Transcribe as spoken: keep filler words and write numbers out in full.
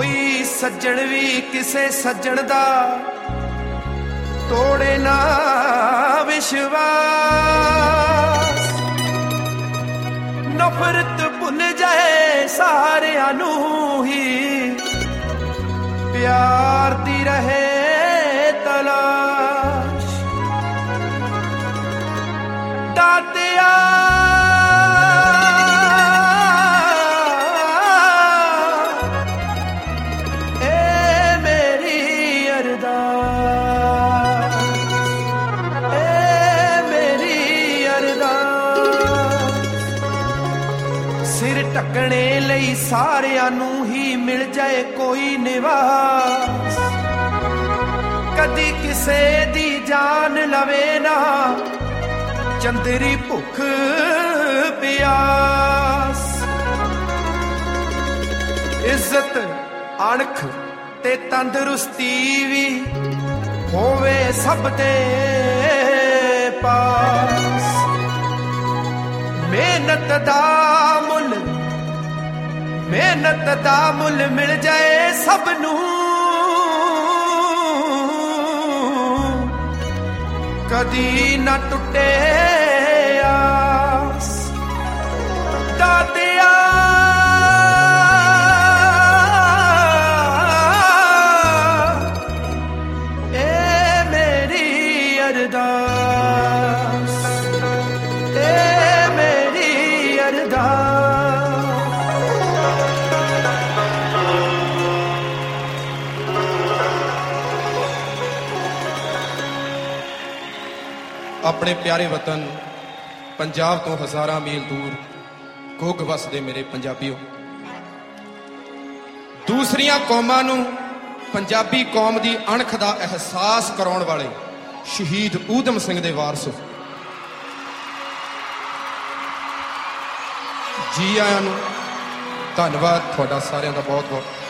कोई सज्जण भी किसे सज्जण दा तोड़े ना विश्वास। नफरत भुल जाए सारियां नू ही प्यार दी रहे तलाश। दातिया ढकने लई सारियां नू ही मिल जाए कोई निवास। कदी किसे दी जान लवे ना चंदरी भुख प्यास। इज्जत अणख ते तंदरुस्ती भी होवे सब दे पास। मेहनत दा मुल मेहनत दा मुल मिल जाए सब नू कदी ना टुटे आस। दातिया ए मेरी अरदास, ए मेरी अरदास। अपने प्यारे वतन पंजाब तो हज़ारां मील दूर घुग वसदे मेरे पंजाबियों, दूसरियां कौमां नूं पंजाबी कौम दी अणख दा एहसास कराउण वाले शहीद ऊधम सिंह दे वारस जी आयां नूं धन्नवाद तुहाडा सारियां दा बहुत बहुत।